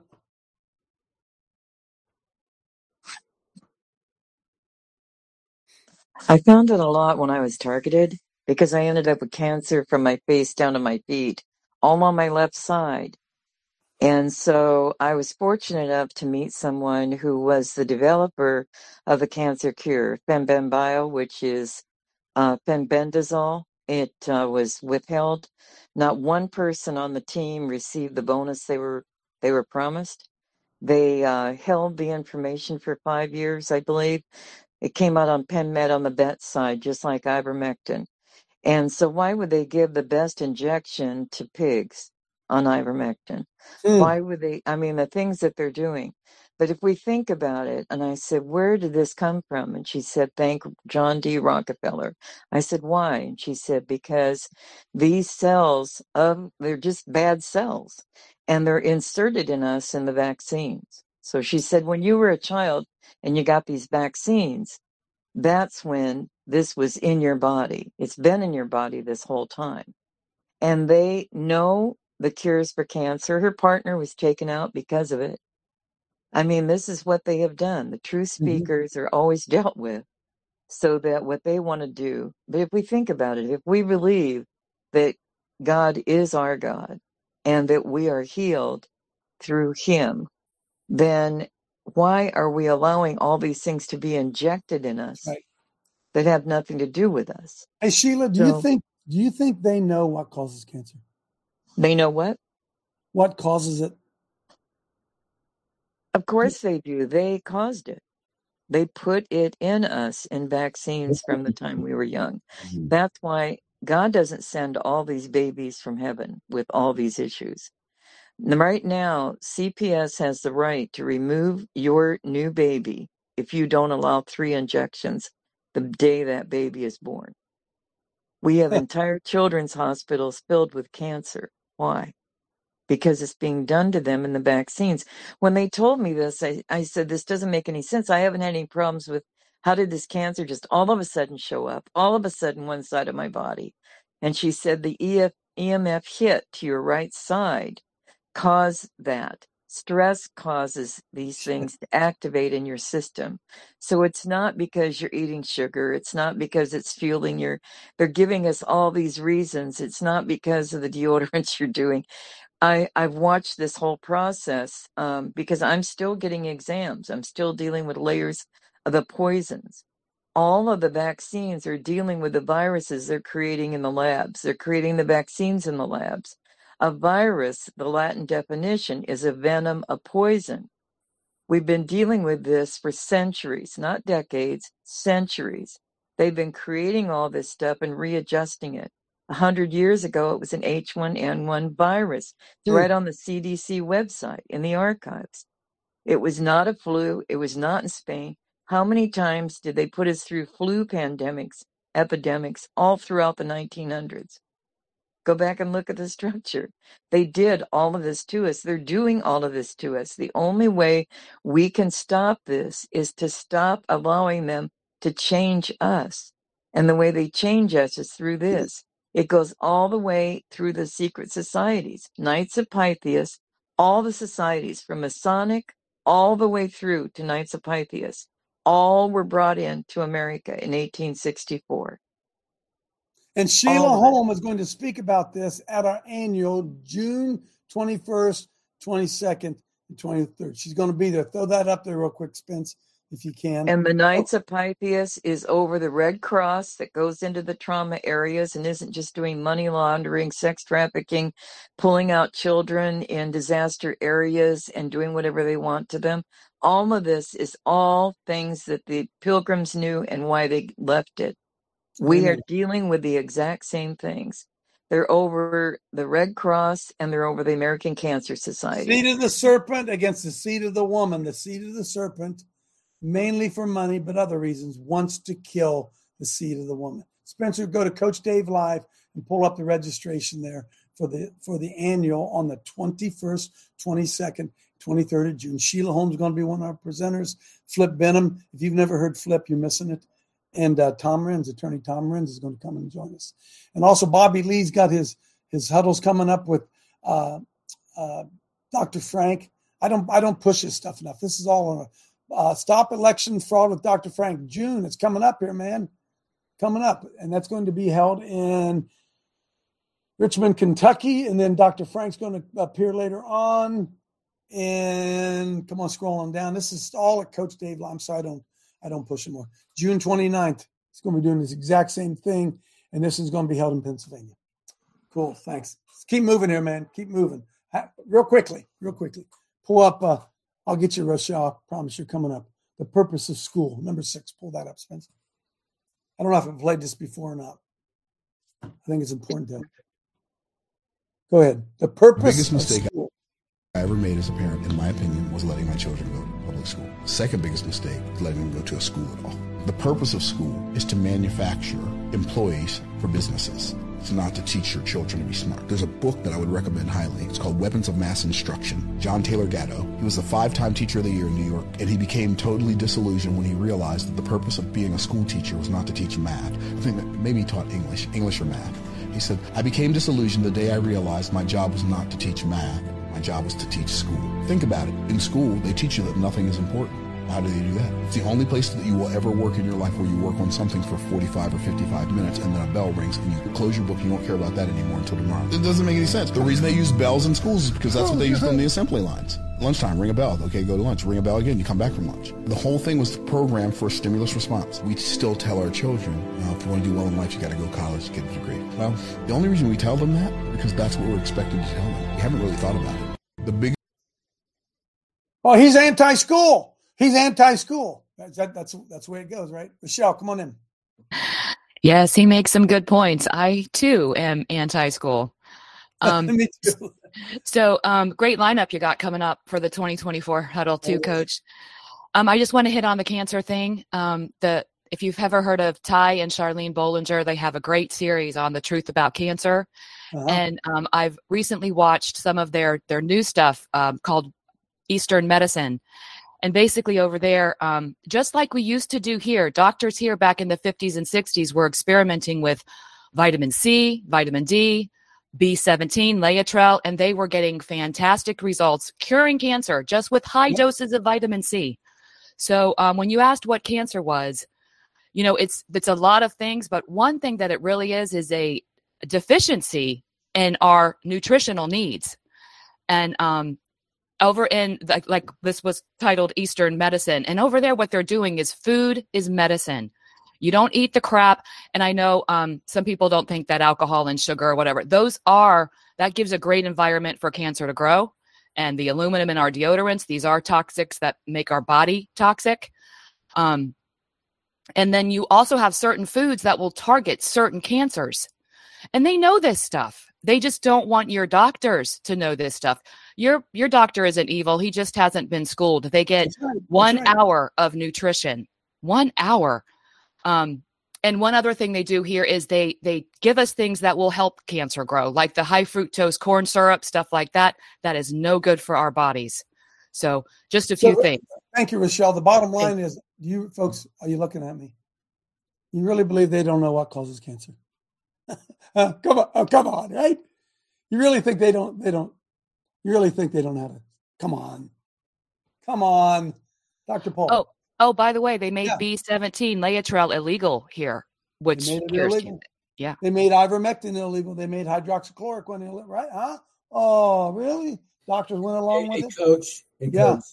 I found it a lot when I was targeted because I ended up with cancer from my face down to my feet, all on my left side. And so I was fortunate enough to meet someone who was the developer of a cancer cure, Fembembio, which is uh, fenbendazole. It uh, was withheld. Not one person on the team received the bonus they were they were promised. They uh, held the information for five years, I believe. It came out on PenMed on the vet side, just like ivermectin. And so why would they give the best injection to pigs on ivermectin? Mm. Why would they? I mean, the things that they're doing. But if we think about it, and I said, where did this come from? And she said, thank John D. Rockefeller. I said, why? And she said, because these cells, of they're just bad cells, and they're inserted in us in the vaccines. So she said, when you were a child and you got these vaccines, that's when this was in your body. It's been in your body this whole time. And they know the cures for cancer. Her partner was taken out because of it. I mean, this is what they have done. The truth speakers mm-hmm. are always dealt with so that what they want to do. But if we think about it, if we believe that God is our God and that we are healed through him, then why are we allowing all these things to be injected in us right. that have nothing to do with us? Hey, Sheila, do so, you think do you think they know what causes cancer? They know what? What causes it? Of course they do. They caused it. They put it in us in vaccines from the time we were young. That's why God doesn't send all these babies from heaven with all these issues. Right now, C P S has the right to remove your new baby if you don't allow three injections the day that baby is born. We have entire children's hospitals filled with cancer. Why? Because it's being done to them in the vaccines. When they told me this, I, I said, this doesn't make any sense. I haven't had any problems with How did this cancer just all of a sudden show up, all of a sudden one side of my body? And she said the E M F hit to your right side caused that. Stress causes these things to activate in your system. So it's not because you're eating sugar. It's not because it's fueling your, they're giving us all these reasons. It's not because of the deodorants you're doing. I, I've watched this whole process um, because I'm still getting exams. I'm still dealing with layers of the poisons. All of the vaccines are dealing with the viruses they're creating in the labs. They're creating the vaccines in the labs. A virus, the Latin definition, is a venom, a poison. We've been dealing with this for centuries, not decades, centuries. They've been creating all this stuff and readjusting it. A hundred years ago, it was an H one N one virus. It's Hmm. right on the C D C website in the archives. It was not a flu. It was not in Spain. How many times did they put us through flu pandemics, epidemics, all throughout the nineteen hundreds? Go back and look at the structure. They did all of this to us. They're doing all of this to us. The only way we can stop this is to stop allowing them to change us. And the way they change us is through this. It goes all the way through the secret societies, Knights of Pythias, all the societies from Masonic all the way through to Knights of Pythias. All were brought in to America in eighteen sixty-four. And Sheila All of it. Holm is going to speak about this at our annual June twenty-first, twenty-second, and twenty-third. She's going to be there. Throw that up there real quick, Spence, if you can. And the Knights of Pythias is over the Red Cross that goes into the trauma areas and isn't just doing money laundering, sex trafficking, pulling out children in disaster areas and doing whatever they want to them. All of this is all things that the Pilgrims knew and why they left it. We are Amen. dealing with the exact same things. They're over the Red Cross and they're over the American Cancer Society. Seed of the serpent against the seed of the woman. The seed of the serpent, mainly for money, but other reasons, wants to kill the seed of the woman. Spencer, go to Coach Dave Live and pull up the registration there for the for the annual on the twenty-first, twenty-second, twenty-third of June. Sheila Holmes is going to be one of our presenters. Flip Benham. If you've never heard Flip, you're missing it. And uh, Tom Renz, attorney Tom Renz, is going to come and join us. And also Bobby Lee's got his his huddles coming up with uh, uh, Doctor Frank. I don't I don't push his stuff enough. This is all on a uh, Stop Election Fraud with Doctor Frank. June, it's coming up here, man. Coming up. And that's going to be held in Richmond, Kentucky. And then Doctor Frank's going to appear later on. And come on, scrolling down. This is all at Coach Dave. I'm sorry, I don't I don't push him more. June twenty-ninth, he's going to be doing this exact same thing, and this is going to be held in Pennsylvania. Cool, thanks. Let's keep moving here, man. Keep moving. Ha- real quickly, real quickly. Pull up, uh, I'll get you, Rochelle. I promise you're coming up. The Purpose of School, number six. Pull that up, Spencer. I don't know if I've played this before or not. I think it's important to. Go ahead. The Purpose Biggest of mistake School. I ever made as a parent, in my opinion, was letting my children go to public school. The second biggest mistake was letting them go to a school at all. The purpose of school is to manufacture employees for businesses. It's not to teach your children to be smart. There's a book that I would recommend highly. It's called Weapons of Mass Instruction. John Taylor Gatto. He was the five-time Teacher of the Year in New York, and he became totally disillusioned when he realized that the purpose of being a school teacher was not to teach math. I think that maybe he taught English, English or math. He said, I became disillusioned the day I realized my job was not to teach math. My job was to teach school. Think about it. In school, they teach you that nothing is important. How do they do that? It's the only place that you will ever work in your life where you work on something for forty-five or fifty-five minutes and then a bell rings and you close your book and you won't care about that anymore until tomorrow. It doesn't make any sense. The reason they use bells in schools is because that's what they used on the assembly lines. Lunchtime, ring a bell. Okay, go to lunch. Ring a bell again. You come back from lunch. The whole thing was programmed for a stimulus response. We still tell our children, you know, if you want to do well in life, you got to go to college, get a degree. Well, the only reason we tell them that is because that's what we're expected to tell them. We haven't really thought about it. The big Oh, he's anti-school. He's anti-school. That's that, that's that's the way it goes, right? Michelle, come on in. Yes, he makes some good points. I too am anti-school. Um, Me too. so, um, great lineup you got coming up for the twenty twenty-four huddle too, Coach. Um, I just want to hit on the cancer thing. Um, the if you've ever heard of Ty and Charlene Bollinger, they have a great series on the truth about cancer, Uh-huh. and um, I've recently watched some of their their new stuff um, called Eastern Medicine. And basically over there, um, just like we used to do here, doctors here back in the fifties and sixties were experimenting with vitamin C, vitamin D, B seventeen, Laetrile, and they were getting fantastic results curing cancer just with high doses of vitamin C. So um, when you asked what cancer was, you know, it's it's a lot of things, but one thing that it really is is a deficiency in our nutritional needs. And um, over in, like, like this was titled Eastern Medicine, and over there what they're doing is food is medicine. You don't eat the crap. And I know um, some people don't think that alcohol and sugar or whatever, those are, that gives a great environment for cancer to grow. And the aluminum in our deodorants, these are toxics that make our body toxic. Um, and then you also have certain foods that will target certain cancers. And they know this stuff. They just don't want your doctors to know this stuff. Your your doctor isn't evil. He just hasn't been schooled. They get That's right. That's one right. hour of nutrition, one hour. Um, and one other thing they do here is they they give us things that will help cancer grow, like the high fructose corn syrup, stuff like that. That is no good for our bodies. So just a few so, things. Thank you, Rochelle. The bottom line is, you folks, are you looking at me? You really believe they don't know what causes cancer? uh, come on, oh, come on, right? You really think they don't? They don't. You really think they don't have it? Come on, come on, Doctor Paul. Oh. Oh, by the way, they made yeah. B seventeen Laetrile illegal here, which cures cancer. Yeah. They made ivermectin illegal. They made hydroxychloroquine illegal, right? Huh? Oh, really? Doctors went along hey, with hey, it? Coach. Hey, yeah. Coach.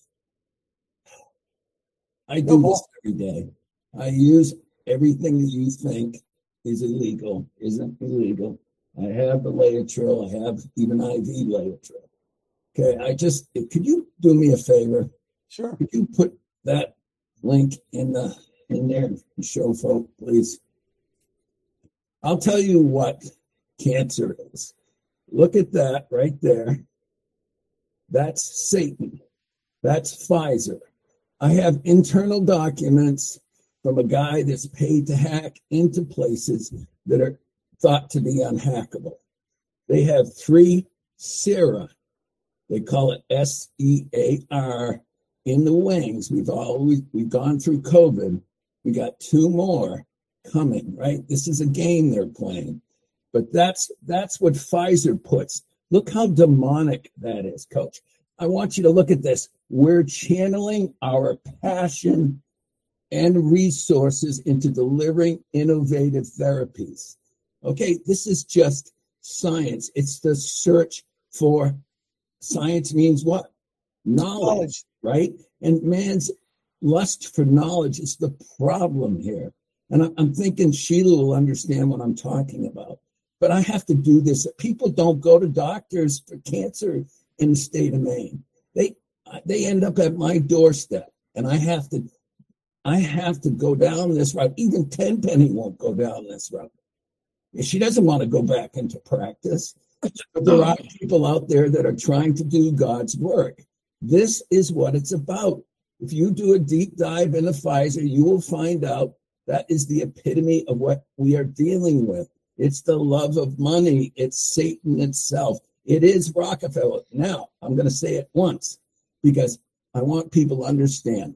I do this every day. I use everything that you think is illegal, isn't illegal. I have the Laetrile. I have even I V Laetrile. Okay, I just, could you do me a favor? Sure. Could you put that link in the in there and show folk, please? I'll tell you what cancer is. Look at that right there. That's Satan. That's Pfizer. I have internal documents from a guy that's paid to hack into places that are thought to be unhackable. They have three sera. They call it S E A R in the wings. We've always we've gone through COVID. We got two more coming, right? This is a game they're playing. But that's that's what Pfizer puts. Look how demonic that is, Coach. I want you to look at this. We're channeling our passion and resources into delivering innovative therapies. Okay, this is just science. It's the search for science means what? Knowledge. Knowledge. Right? And man's lust for knowledge is the problem here. And I'm thinking Sheila will understand what I'm talking about. But I have to do this. People don't go to doctors for cancer in the state of Maine. They they end up at my doorstep. And I have to I have to go down this route. Even Tenpenny won't go down this route. She doesn't want to go back into practice. But there are people out there that are trying to do God's work. This is what it's about. If you do a deep dive into Pfizer, you will find out that is the epitome of what we are dealing with. It's the love of money. It's Satan itself. It is Rockefeller. Now, I'm going to say it once because I want people to understand.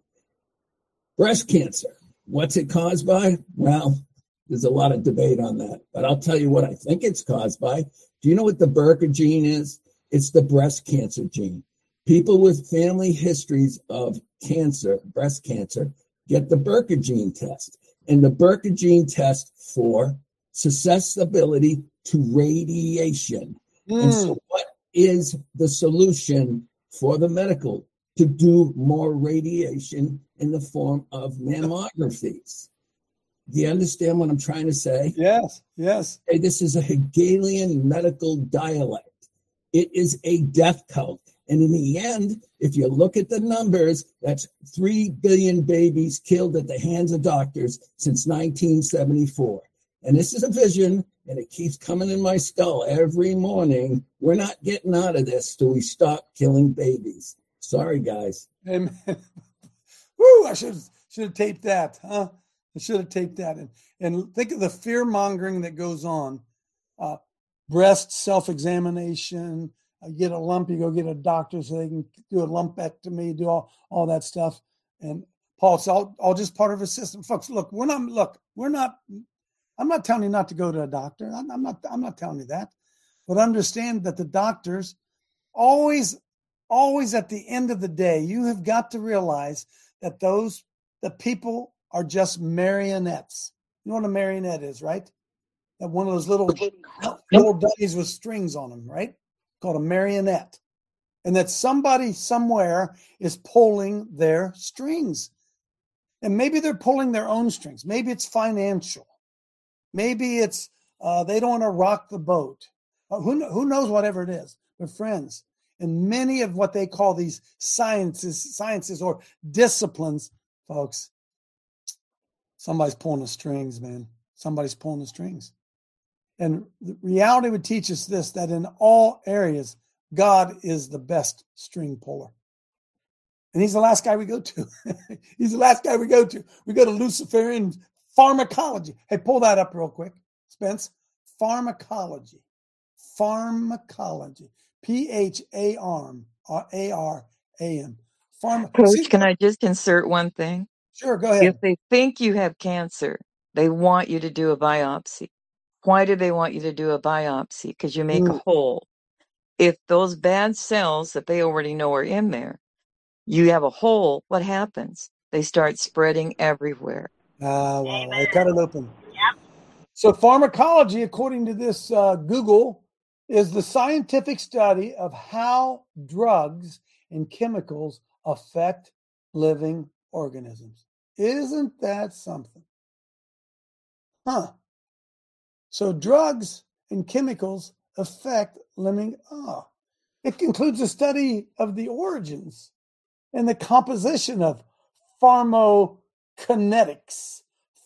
Breast cancer, what's it caused by? Well, there's a lot of debate on that, but I'll tell you what I think it's caused by. Do you know what the B R C A gene is? It's the breast cancer gene. People with family histories of cancer, breast cancer, get the B R C A gene test. And the B R C A gene test for susceptibility to radiation. Mm. And so what is the solution for the medical? To do more radiation in the form of mammographies. Do you understand what I'm trying to say? Yes, yes. Hey, this is a Hegelian medical dialect. It is a death cult. And in the end, if you look at the numbers, that's three billion babies killed at the hands of doctors since nineteen seventy-four. And this is a vision, and it keeps coming in my skull every morning. We're not getting out of this till we stop killing babies. Sorry, guys. Amen. Woo, I should should have taped that, huh? I should have taped that. And, and think of the fear-mongering that goes on. Uh, breast self-examination, uh, get a lump, you go get a doctor so they can do a lumpectomy, do all, all that stuff. And Paul, it's all, all just part of a system. Folks, look, we're not, look, we're not, I'm not telling you not to go to a doctor. I'm, I'm not, I'm not telling you that. But understand that the doctors always, always at the end of the day, you have got to realize that those, the people are just marionettes. You know what a marionette is, right? That one of those little, little dummies with strings on them, right? Called a marionette. And that somebody somewhere is pulling their strings. And maybe they're pulling their own strings. Maybe it's financial. Maybe it's uh, they don't want to rock the boat. Uh, who, who knows, whatever it is. But friends, in many of what they call these sciences, sciences or disciplines, folks, somebody's pulling the strings, man. Somebody's pulling the strings. And the reality would teach us this, that in all areas, God is the best string puller. And he's the last guy we go to. He's the last guy we go to. We go to Luciferian pharmacology. Hey, pull that up real quick, Spence. Pharmacology. Pharmacology. P H A R A M. Pharma- Coach, See, can I just insert one thing? Sure, go ahead. If they think you have cancer, they want you to do a biopsy. Why do they want you to do a biopsy? Because you make Mm. a hole. If those bad cells that they already know are in there, you have a hole, what happens? They start spreading everywhere. Ah, wow. I cut it open. So pharmacology, according to this uh, Google, is the scientific study of how drugs and chemicals affect living organisms. Isn't that something? Huh. So drugs and chemicals affect living. Oh, it includes a study of the origins and the composition of pharmacokinetics,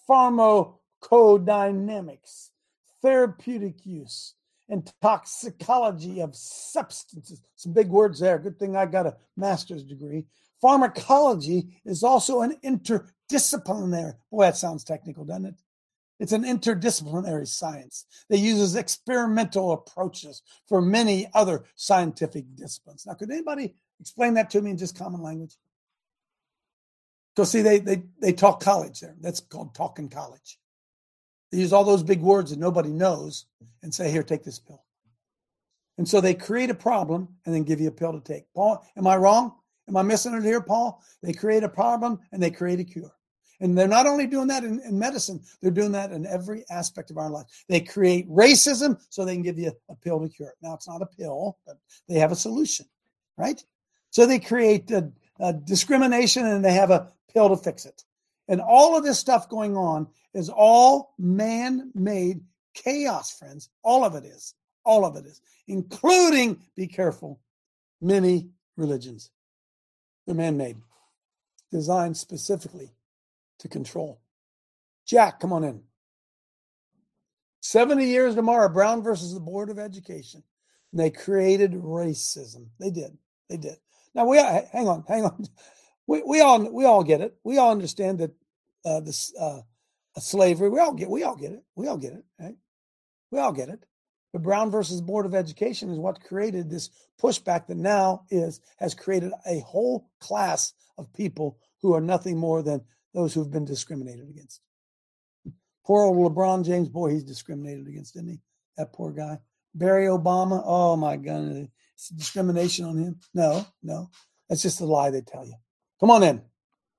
pharmacodynamics, therapeutic use, and toxicology of substances. Some big words there. Good thing I got a master's degree. Pharmacology is also an interdisciplinary. Boy, that sounds technical, doesn't it? It's an interdisciplinary science that uses experimental approaches for many other scientific disciplines. Now, could anybody explain that to me in just common language? Because see, they, they, they talk college there. That's called talking college. They use all those big words that nobody knows and say, here, take this pill. And so they create a problem and then give you a pill to take. Paul, am I wrong? Am I missing it here, Paul? They create a problem and they create a cure. And they're not only doing that in, in medicine, they're doing that in every aspect of our life. They create racism so they can give you a pill to cure it. Now, it's not a pill, but they have a solution, right? So they create a, a discrimination and they have a pill to fix it. And all of this stuff going on is all man-made chaos, friends. All of it is. All of it is. Including, be careful, many religions. They're man-made. Designed specifically to control. Jack, come on in. seventy years tomorrow, Brown versus the Board of Education. And they created racism. They did. They did. Now, we hang on, hang on. We, we all we all get it. We all understand that uh, this uh, slavery. We all get. We all get it. We all get it. Right? We all get it. But Brown versus Board of Education is what created this pushback that now is has created a whole class of people who are nothing more than those who've been discriminated against. Poor old LeBron James, boy, he's discriminated against, isn't he? That poor guy. Barry Obama, oh my God, it's discrimination on him. No, no, that's just a lie they tell you. Come on in.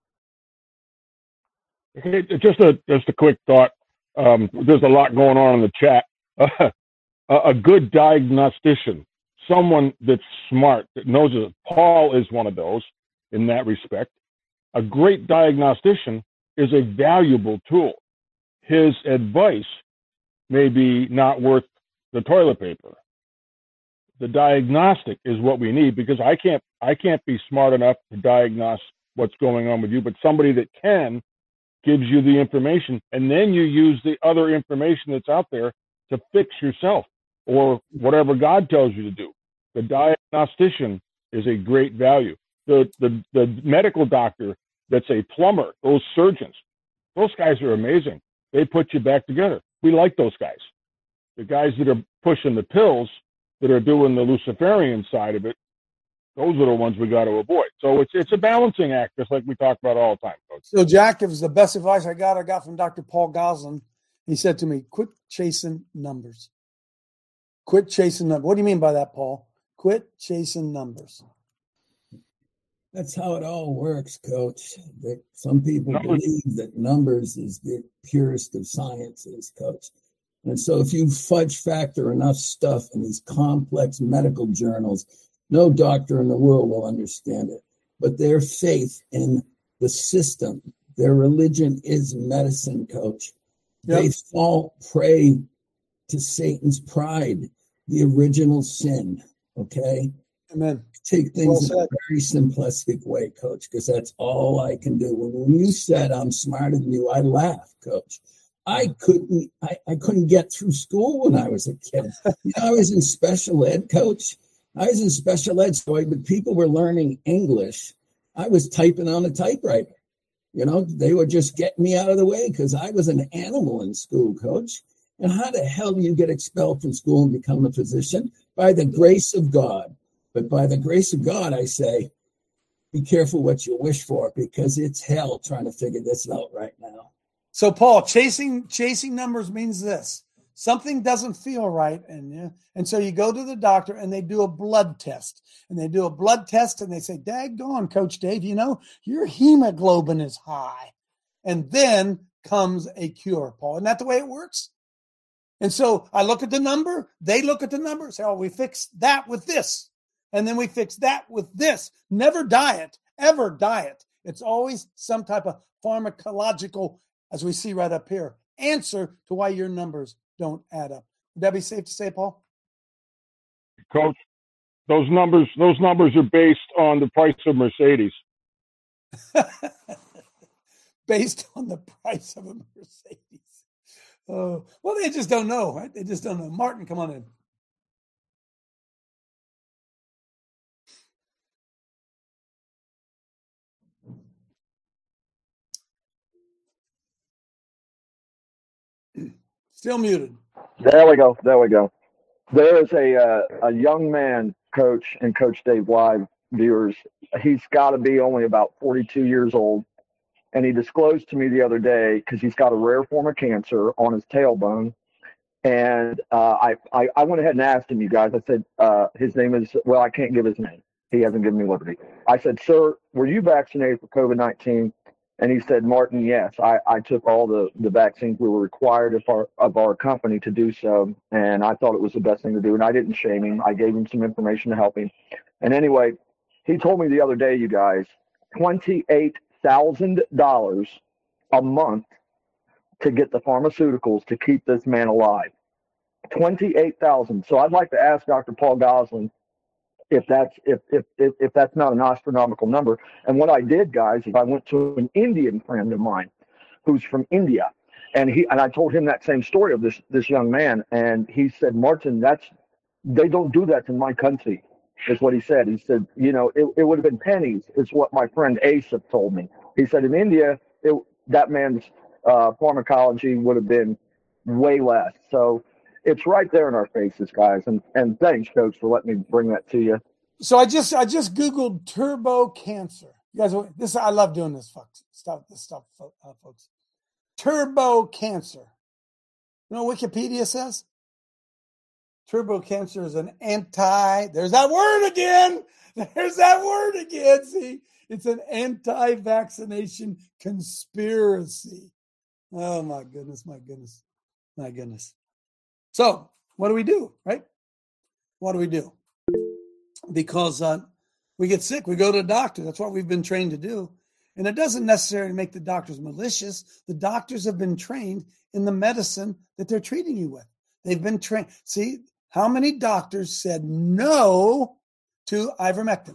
Hey, just a just a quick thought. Um, there's a lot going on in the chat. Uh, a good diagnostician, someone that's smart, that knows it. Paul is one of those in that respect. A great diagnostician is a valuable tool. His advice may be not worth the toilet paper. The diagnostic is what we need, because I can't I can't be smart enough to diagnose what's going on with you, but somebody that can gives you the information, and then you use the other information that's out there to fix yourself or whatever God tells you to do. The diagnostician is a great value. The, the, the medical doctor that's a plumber, those surgeons, those guys are amazing. They put you back together. We like those guys. The guys that are pushing the pills that are doing the Luciferian side of it, those are the ones we got to avoid. So it's it's a balancing act, just like we talk about all the time, Coach. So, Jack, it was the best advice I got. I got from Doctor Paul Goslin. He said to me, quit chasing numbers. Quit chasing numbers. What do you mean by that, Paul? Quit chasing numbers. That's how it all works, Coach. That some people believe that numbers is the purest of sciences, Coach. And so if you fudge factor enough stuff in these complex medical journals, no doctor in the world will understand it. But their faith in the system, their religion is medicine, Coach. Yep. They fall prey to Satan's pride, the original sin, okay? Amen. Take things well in a very simplistic way, Coach, because that's all I can do. When, when you said I'm smarter than you, I laughed, Coach. I couldn't I, I couldn't get through school when I was a kid. You know, I was in special ed, Coach. I was in special ed, so but people were learning English. I was typing on a typewriter. You know, they were just getting me out of the way because I was an animal in school, Coach. And how the hell do you get expelled from school and become a physician? By the grace of God. But by the grace of God, I say, be careful what you wish for, because it's hell trying to figure this out right now. So, Paul, chasing chasing numbers means this. Something doesn't feel right. And, yeah, and so you go to the doctor and they do a blood test. And they do a blood test and they say, daggone, Coach Dave, you know, your hemoglobin is high. And then comes a cure, Paul. Isn't that the way it works? And so I look at the number. They look at the number. Say, oh, we fixed that with this. And then we fix that with this. Never diet, ever diet. It's always some type of pharmacological, as we see right up here, answer to why your numbers don't add up. Would that be safe to say, Paul? Coach, those numbers, those numbers are based on the price of Mercedes. Based on the price of a Mercedes. Oh, well, they just don't know, right? They just don't know. Martin, come on in. Still muted. There we go. There we go. There is a uh, a young man, Coach, and Coach Dave Live viewers. He's got to be only about forty-two years old. And he disclosed to me the other day, because he's got a rare form of cancer on his tailbone. And uh, I, I, I went ahead and asked him, you guys, I said, uh, his name is, well, I can't give his name. He hasn't given me liberty. I said, sir, were you vaccinated for COVID nineteen? And he said, Martin, yes, I, I took all the, the vaccines we were required of our, of our company to do so. And I thought it was the best thing to do. And I didn't shame him. I gave him some information to help him. And anyway, he told me the other day, you guys, twenty-eight thousand dollars a month to get the pharmaceuticals to keep this man alive. twenty-eight thousand dollars. So I'd like to ask Doctor Paul Goslin if that's if, if if if that's not an astronomical number. And what I did, guys, is I went to an Indian friend of mine who's from India, and he and I told him that same story of this this young man, and he said, Martin, that's they don't do that in my country, is what he said. He said, you know, it, it would have been pennies, is what my friend Asap told me. He said in India, it, that man's uh, pharmacology would have been way less. So it's right there in our faces, guys. And and thanks, Coach, for letting me bring that to you. So I just I just Googled turbo cancer. You guys, this I love doing this folks, stuff. This stuff, uh, folks. Turbo cancer. You know what Wikipedia says? Turbo cancer is an anti. There's that word again. There's that word again. See, it's an anti-vaccination conspiracy. Oh my goodness, my goodness, my goodness. So what do we do, right? What do we do? Because uh, we get sick, we go to the doctor. That's what we've been trained to do. And it doesn't necessarily make the doctors malicious. The doctors have been trained in the medicine that they're treating you with. They've been trained. See, how many doctors said no to ivermectin?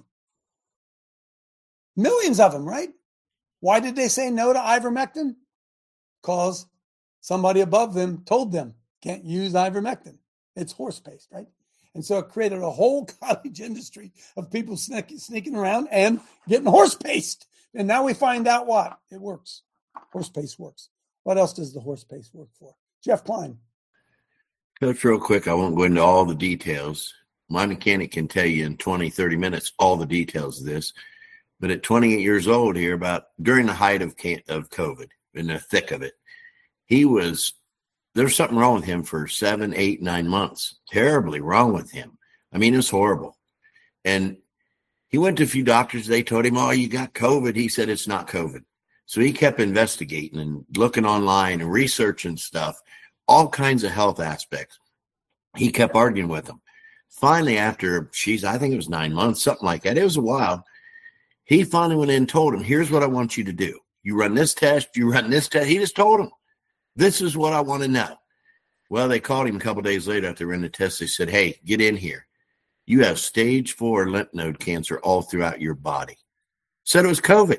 Millions of them, right? Why did they say no to ivermectin? Because somebody above them told them, can't use ivermectin. It's horse paste, right? And so it created a whole cottage industry of people sneak, sneaking around and getting horse paste. And now we find out what? It works. Horse paste works. What else does the horse paste work for? Jeff Klein. Coach, real quick, I won't go into all the details, my mechanic can tell you in twenty, thirty minutes all the details of this. But at twenty-eight years old here, about during the height of of COVID, in the thick of it, he was, there was something wrong with him for seven, eight, nine months. Terribly wrong with him. I mean, it was horrible. And he went to a few doctors. They told him, oh, you got COVID. He said, it's not COVID. So he kept investigating and looking online and researching stuff, all kinds of health aspects. He kept arguing with them. Finally, after, geez, I think it was nine months, something like that. It was a while. He finally went in and told him, here's what I want you to do. You run this test, you run this test. He just told him, this is what I want to know. Well, they called him a couple of days later after running the test. They said, hey, get in here. You have stage four lymph node cancer all throughout your body. Said it was COVID.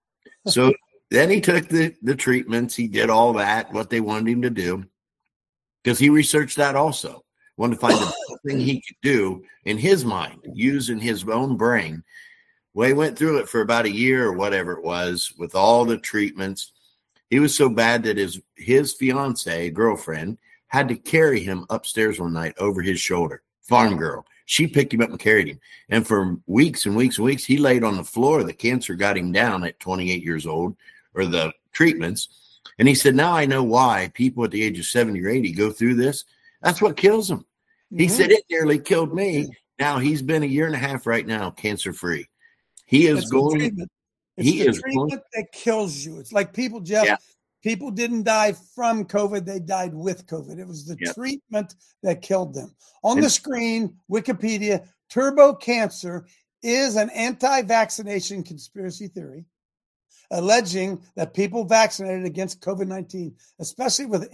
So then he took the, the treatments. He did all that, what they wanted him to do, because he researched that also. Wanted to find the best thing he could do in his mind, using his own brain. Well, he went through it for about a year or whatever it was with all the treatments. He was so bad that his his fiance, girlfriend, had to carry him upstairs one night over his shoulder. Farm girl. She picked him up and carried him. And for weeks and weeks and weeks, he laid on the floor. The cancer got him down at twenty-eight years old, or the treatments. And he said, now I know why people at the age of seventy or eighty go through this. That's what kills them. He mm-hmm. said, it nearly killed me. Now he's been a year and a half right now, cancer-free. He is it's going. It's he the is treatment going, that kills you. It's like people, Jeff, yeah. people didn't die from COVID. They died with COVID. It was the Yep. treatment that killed them. On And- the screen, Wikipedia, turbo cancer is an anti-vaccination conspiracy theory alleging that people vaccinated against COVID nineteen, especially with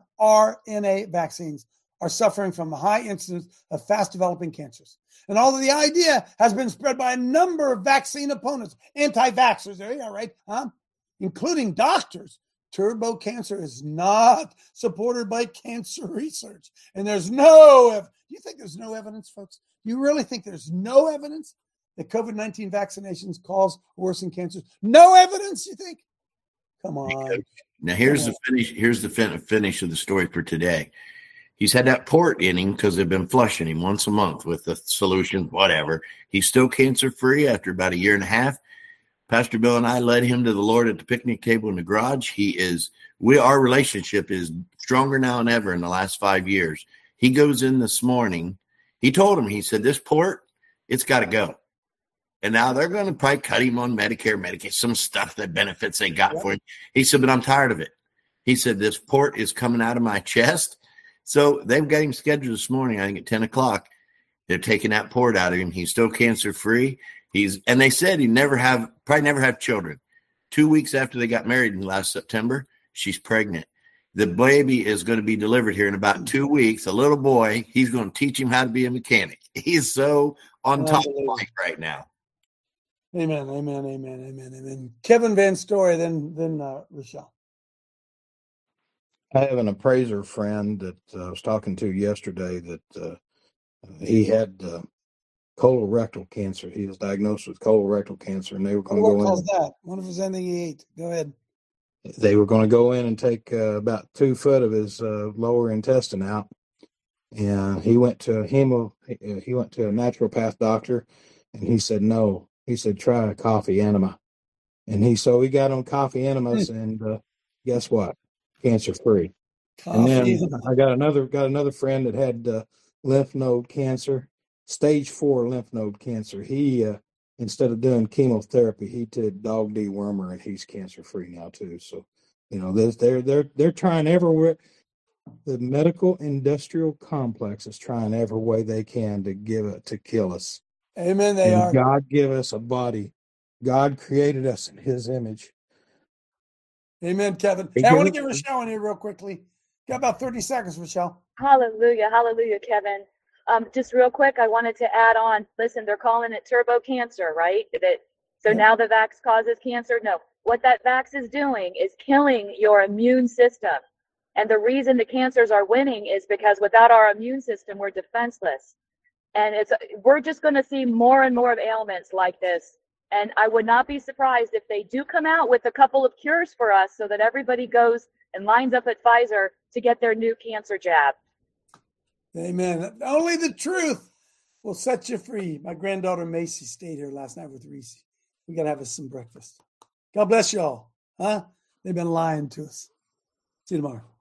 mRNA vaccines, are suffering from a high incidence of fast-developing cancers. And although the idea has been spread by a number of vaccine opponents, anti-vaxxers, there you are, right? Huh? Including doctors, turbo cancer is not supported by cancer research. And there's no evidence. Do you think there's no evidence, folks? Do you really think there's no evidence that COVID nineteen vaccinations cause or worsen cancers? No evidence, you think? Come on. Now here's Come the finish. Here's the fin- finish of the story for today. He's had that port in him because they've been flushing him once a month with the solution, whatever. He's still cancer-free after about a year and a half. Pastor Bill and I led him to the Lord at the picnic table in the garage. He is, we, our relationship is stronger now than ever in the last five years. He goes in this morning. He told him, he said, this port, it's got to go. And now they're going to probably cut him on Medicare, Medicaid, some stuff that benefits they got for him. He said, but I'm tired of it. He said, this port is coming out of my chest. So they've got him scheduled this morning, I think at ten o'clock. They're taking that port out of him. He's still cancer-free. He's, and they said he'd never have, probably never have children. Two weeks after they got married in last September, she's pregnant. The baby is going to be delivered here in about two weeks. A little boy, he's going to teach him how to be a mechanic. He's so on top of life right now. Amen, amen, amen, amen, amen. Kevin Van Story, then, then uh, Rochelle. I have an appraiser friend that uh, I was talking to yesterday that uh, he had uh, colorectal cancer. He was diagnosed with colorectal cancer, and they were going to What go calls in. that? One of his anything he ate. Go ahead. They were going to go in and take uh, about two foot of his uh, lower intestine out, and he went to a hemo. He went to a naturopath doctor, and he said no. He said try a coffee enema, and he so he got on coffee enemas, and uh, guess what? Cancer free. And then I got another got another friend that had uh, lymph node cancer, stage four lymph node cancer. He uh, instead of doing chemotherapy, he did dog dewormer, and he's cancer free now too. So, you know, they're they're they're trying everywhere. The medical industrial complex is trying every way they can to give it to kill us. Amen. They and are. God give us a body. God created us in His image. Amen, Kevin. Hey, I want to get Rochelle in here real quickly. Got about thirty seconds, Rochelle. Hallelujah. Hallelujah, Kevin. Um, just real quick, I wanted to add on, listen, they're calling it turbo cancer, right? That So Yep. now the vax causes cancer? No. What that vax is doing is killing your immune system. And the reason the cancers are winning is because without our immune system, we're defenseless. And it's we're just going to see more and more of ailments like this. And I would not be surprised if they do come out with a couple of cures for us so that everybody goes and lines up at Pfizer to get their new cancer jab. Amen. Only the truth will set you free. My granddaughter Macy stayed here last night with Reese. We got to have us some breakfast. God bless you all. Huh? They've been lying to us. See you tomorrow.